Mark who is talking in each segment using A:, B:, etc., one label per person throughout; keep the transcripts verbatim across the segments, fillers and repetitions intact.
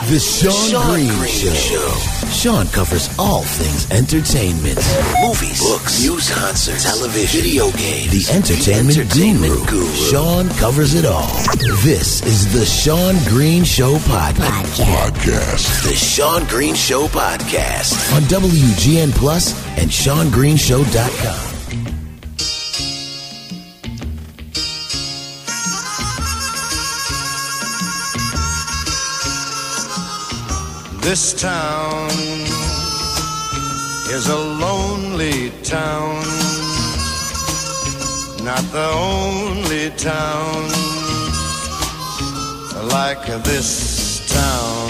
A: The Sean, Sean Green, Green Show. Show. Sean covers all things entertainment. Movies, books, news, concerts, television, video games. The entertainment, the entertainment guru. guru. Sean covers it all. This is the Sean Green Show podcast. podcast. The Sean Green Show podcast on W G N Plus and Sean Green Show dot com.
B: This town is a lonely town, not the only town like this town.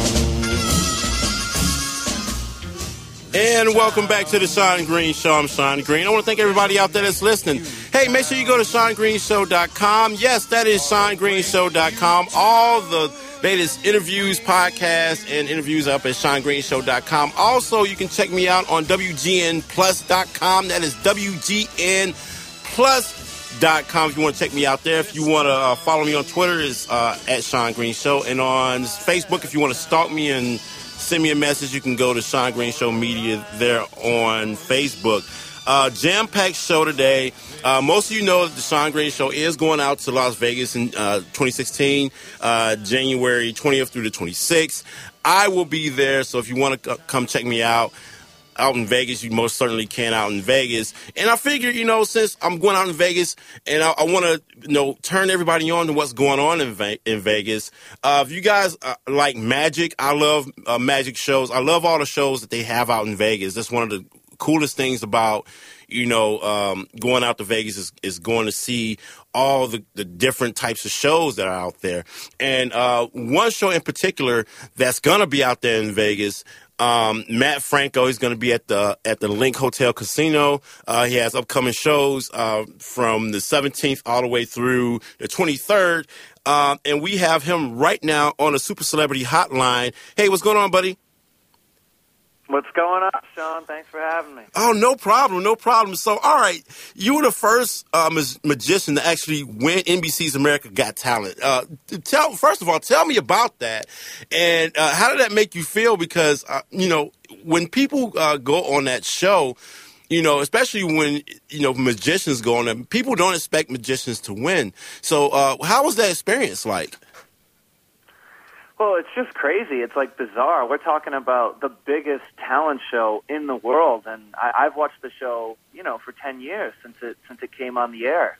C: And welcome back to the Sean Green Show. I'm Sean Green. I want to thank everybody out there that's listening. Hey, make sure you go to Sean Green Show dot com. Yes, that is Sean Green Show dot com. All the latest interviews, podcasts, and interviews up at Sean Green Show dot com. Also, you can check me out on W G N Plus dot com. That is W G N Plus dot com if you want to check me out there. If you want to uh, follow me on Twitter, it's uh, at Sean Green Show. And on Facebook, if you want to stalk me and send me a message, you can go to Sean Green Show Media there on Facebook. Uh, jam-packed show today. Uh, most of you know that the Sean Green Show is going out to Las Vegas in uh, twenty sixteen, uh, January twentieth through the twenty-sixth. I will be there, so if you want to c- come check me out out in Vegas, you most certainly can out in Vegas. And I figured, you know, since I'm going out in Vegas and I, I want to, you know, turn everybody on to what's going on in, Ve- in Vegas. Uh, if you guys uh, like magic, I love uh, magic shows. I love all the shows that they have out in Vegas. That's one of the coolest things about, you know, um, going out to Vegas is, is going to see all the, the different types of shows that are out there. And uh, one show in particular that's going to be out there in Vegas, um, Matt Franco is going to be at the at the Link Hotel Casino. Uh, he has upcoming shows uh, from the seventeenth all the way through the twenty-third. Uh, and we have him right now on a Super Celebrity Hotline. Hey, what's going on, buddy?
D: What's going on, Sean? Thanks for having me.
C: Oh, no problem, no problem. So, all right, you were the first uh, ma- magician to actually win N B C's America Got Talent. Uh, tell First of all, tell me about that, and uh, how did that make you feel? Because, uh, you know, when people uh, go on that show, you know, especially when, you know, magicians go on there, people don't expect magicians to win. So uh, how was that experience like?
D: Well, it's just crazy. It's like bizarre. We're talking about the biggest talent show in the world, and I, I've watched the show, you know, for ten years since it since it came on the air.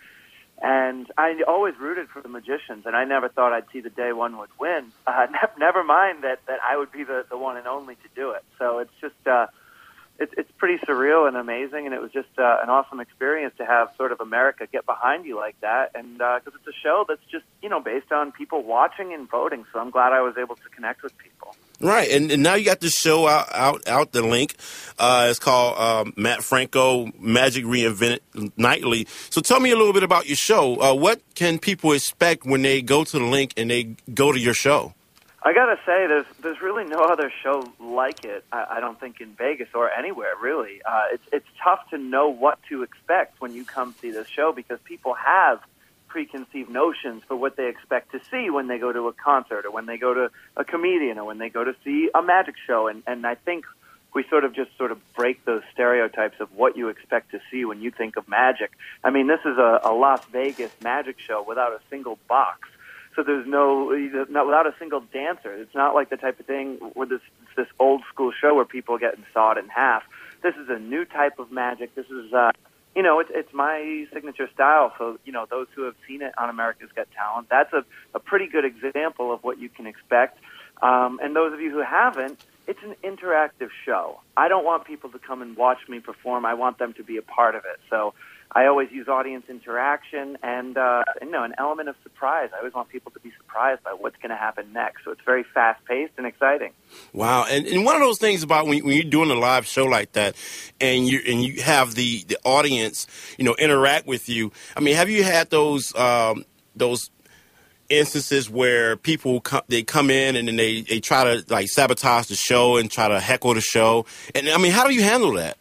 D: And I always rooted for the magicians, and I never thought I'd see the day one would win. Uh, ne- never mind that, that I would be the, the one and only to do it. So it's just uh, it's it's pretty surreal and amazing, and it was just uh, an awesome experience to have sort of America get behind you like that, and because uh, it's a show that's just, you know, based on people watching and voting. So I'm glad I was able to connect with people.
C: Right, and, and now you got this show out out, out the link. Uh, it's called um, Matt Franco Magic Reinvented Nightly. So tell me a little bit about your show. Uh, what can people expect when they go to the link and they go to your show?
D: I gotta say, there's there's really no other show like it. I, I don't think in Vegas or anywhere really. Uh, it's it's tough to know what to expect when you come see this show because people have preconceived notions for what they expect to see when they go to a concert or when they go to a comedian or when they go to see a magic show. And and I think we sort of just sort of break those stereotypes of what you expect to see when you think of magic. I mean, this is a, a Las Vegas magic show without a single box. So there's no, not without a single dancer. It's not like the type of thing where this this old school show where people are getting sawed in half. This is a new type of magic. This is, uh, you know, it's it's my signature style. So, you know, those who have seen it on America's Got Talent, that's a, a pretty good example of what you can expect. Um, and those of you who haven't, it's an interactive show. I don't want people to come and watch me perform. I want them to be a part of it. So I always use audience interaction and, uh, you know, an element of surprise. I always want people to be surprised by what's going to happen next. So it's very fast-paced and exciting.
C: Wow. And, and one of those things about when, when you're doing a live show like that and you and you have the, the audience, you know, interact with you, I mean, have you had those um, those instances where people come, they come in and then they, they try to, like, sabotage the show and try to heckle the show? And, I mean, how do you handle that?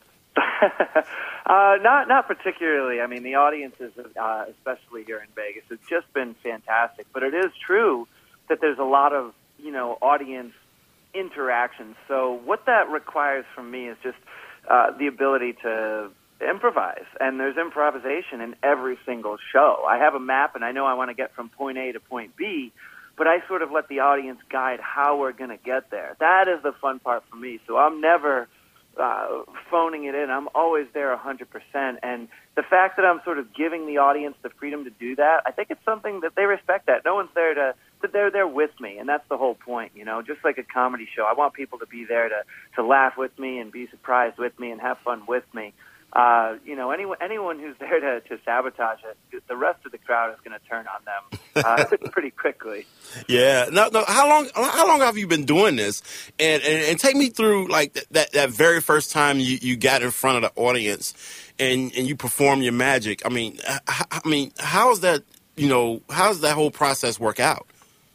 D: Uh, not not particularly. I mean, the audiences, uh, especially here in Vegas, it's just been fantastic. But it is true that there's a lot of, you know, audience interactions. So what that requires from me is just uh, the ability to improvise, and there's improvisation in every single show. I have a map, and I know I want to get from point A to point B, but I sort of let the audience guide how we're going to get there. That is the fun part for me. So I'm never uh, phoning it in. I'm always there one hundred percent, and the fact that I'm sort of giving the audience the freedom to do that, I think it's something that they respect. That no one's there to, that they're there with me, and that's the whole point, you know. Just like a comedy show, I want people to be there to, to laugh with me and be surprised with me and have fun with me. Uh, you know, anyone anyone who's there to, to sabotage it, the rest of the crowd is going to turn on them uh, pretty quickly.
C: Yeah. No, no. How long? How long have you been doing this? And and, and take me through like that, that, that very first time you, you got in front of the audience and, and you perform your magic. I mean, I, I mean, how is that? You know, how does that whole process work out?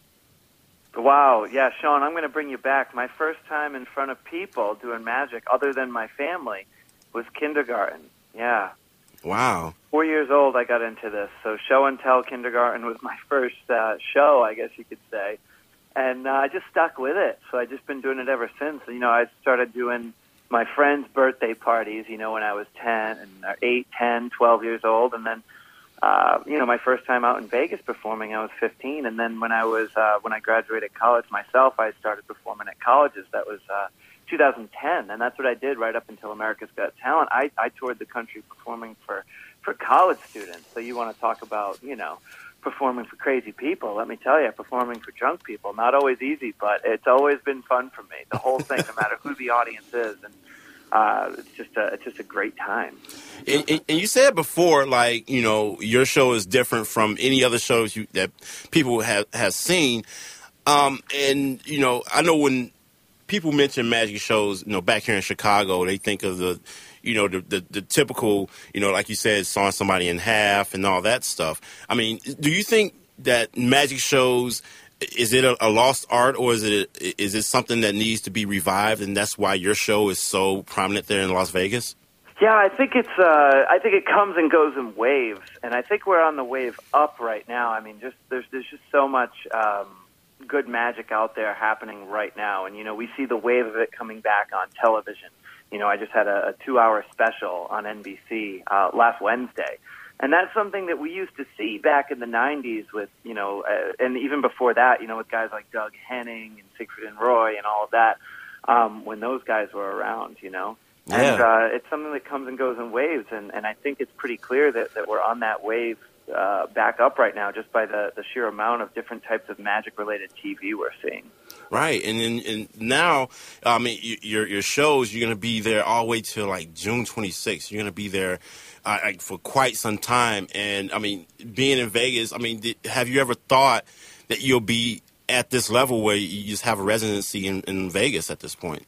D: Wow. Yeah, Sean, I'm going to bring you back. My first time in front of people doing magic, other than my family, was kindergarten. Yeah.
C: Wow.
D: Four years old, I got into this. So show and tell kindergarten was my first uh, show, I guess you could say. And uh, I just stuck with it. So I've just been doing it ever since. You know, I started doing my friends' birthday parties, you know, when I was ten and uh, eight, ten, twelve years old. And then, uh, you know, my first time out in Vegas performing, I was fifteen. And then when I was, uh, when I graduated college myself, I started performing at colleges. That was, uh, two thousand ten, and that's what I did right up until America's Got Talent. I, I toured the country performing for, for college students. So you want to talk about, you know, performing for crazy people. Let me tell you, performing for drunk people, not always easy, but it's always been fun for me. The whole thing, no matter who the audience is, and uh, it's just a, it's just a great time.
C: And, and, and you said before, like, you know, your show is different from any other shows you, that people have, have seen. Um, and, you know, I know when people mention magic shows, you know, back here in Chicago, they think of the, you know, the, the, the typical, you know, like you said, sawing somebody in half and all that stuff. I mean, do you think that magic shows, is it a, a lost art, or is it a, is it something that needs to be revived, and that's why your show is so prominent there in Las Vegas?
D: Yeah, I think it's. Uh, I think it comes and goes in waves, and I think we're on the wave up right now. I mean, just there's there's just so much Um, good magic out there happening right now, and you know, we see the wave of it coming back on television. You know, I just had a, a two-hour special on N B C uh, last Wednesday, and that's something that we used to see back in the nineties with, you know, uh, and even before that, you know, with guys like Doug Henning and Siegfried and Roy and all of that, um, when those guys were around, you know.
C: Yeah.
D: And uh, it's something that comes and goes in waves, and, and I think it's pretty clear that, that we're on that wave Uh, back up right now, just by the, the sheer amount of different types of magic-related T V we're seeing.
C: Right, and then and now, I mean, your your shows, you're going to be there all the way till like June twenty-sixth. You're going to be there uh, like for quite some time, and I mean, being in Vegas, I mean, did, have you ever thought that you'll be at this level where you just have a residency in, in Vegas at this point?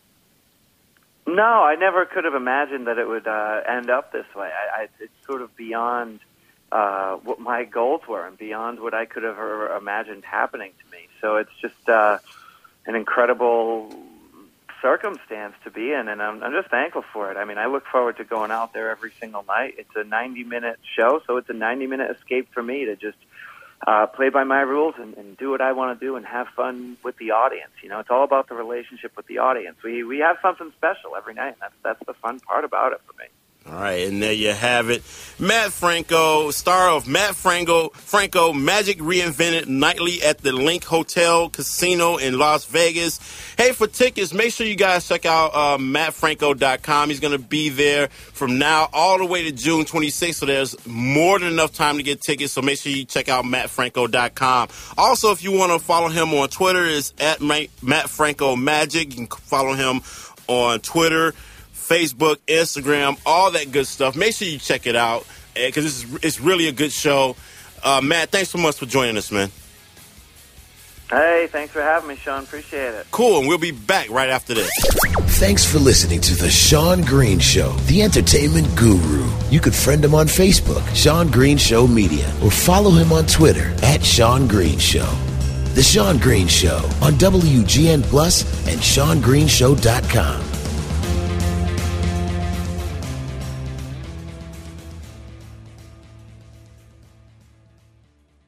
D: No, I never could have imagined that it would uh, end up this way. I, I, it's sort of beyond Uh, what my goals were and beyond what I could have ever imagined happening to me. So it's just uh, an incredible circumstance to be in, and I'm, I'm just thankful for it. I mean, I look forward to going out there every single night. It's a ninety-minute show, so it's a ninety-minute escape for me to just uh, play by my rules and, and do what I want to do and have fun with the audience. You know, it's all about the relationship with the audience. We we have something special every night, and that's, that's the fun part about it for me.
C: All right, and there you have it. Matt Franco, star of Matt Franco, Franco Magic Reinvented, nightly at the Link Hotel Casino in Las Vegas. Hey, for tickets, make sure you guys check out uh, matt franco dot com. He's going to be there from now all the way to June twenty-sixth, so there's more than enough time to get tickets, so make sure you check out matt franco dot com. Also, if you want to follow him on Twitter, it's at Matt Franco Magic. You can follow him on Twitter, Facebook, Instagram, all that good stuff. Make sure you check it out, because this is it's really a good show. Uh, Matt, thanks so much for joining us, man.
D: Hey, thanks for having me, Sean. Appreciate it.
C: Cool, and we'll be back right after this.
A: Thanks for listening to The Sean Green Show, the entertainment guru. You could friend him on Facebook, Sean Green Show Media, or follow him on Twitter, at Sean Green Show. The Sean Green Show on W G N Plus and Sean Green Show dot com.